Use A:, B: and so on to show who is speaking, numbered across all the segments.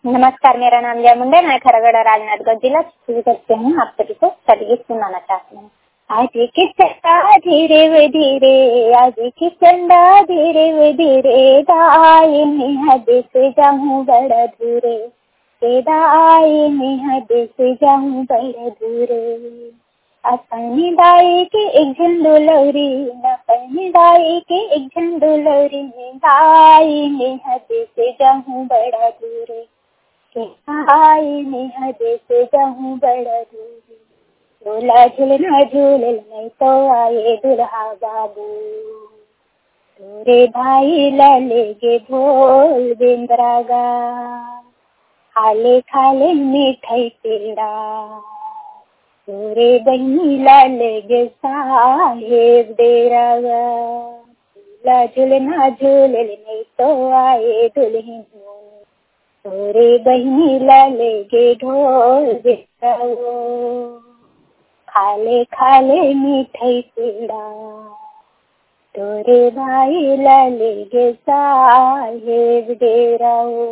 A: नमस्कार, मेरा नाम जय मुंडे, मैं खरगढ़ राजनाथगढ़ जिला से करते हूँ। आप सभी को सभी सुनाना चाहती हूँ। आज की चंदा धीरे वे धीरे, आज की चंदा धीरे वे धीरे, दाई में हद से जाऊँ बड़ा दूरे, दाई में हद से जाऊँ बड़ा दूरे। अपनी दाई के एक झंडो लौरी, अपनी दाई के एक झंडो लौरी, दाई में हद से जाऊँ बड़ा दूरे, आई में हदे से जाऊँ बड़ा दूर। झूला झूलना झूल नहीं तो आए दुल्हा बाबू, तोरे भाई लालेगे ढोल बेंद्रागा, खाले खाले मिठाई पेड़ा, तोरे बहनी लालेगे साहेब डेरागा। झूला झूलना झूल नहीं तो आए दुल्हन, तोरे बहनी लालेगे ढोल बेटाओ, खाले खाले मिठाई पेड़ा, तोरे भाई लालेगे साहेब डेराओ।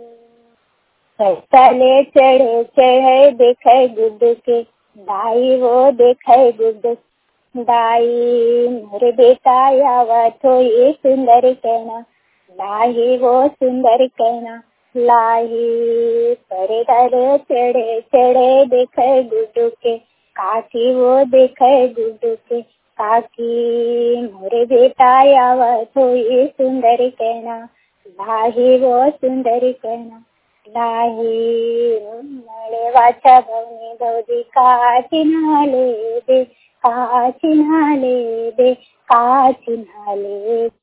A: चले चढ़े चढ़े देखे गुड्डू के, दाई वो देखे गुड्डू, दाई मोरे बेटा आवा तो ये सुंदर कहना, दाई वो सुंदर कहना, लाही परे दर चढ़े चढ़े देखे गुड्डू के, काकी वो देखे गुड्डू के, काकी मोरे बेटा आवा तो ये सुंदर कहना, लाही वो सुंदर कहना, लाही मळे वाचा भवनी भौजी का चिन्हाले दे, का चिन्हाले दे, का चिन्हाले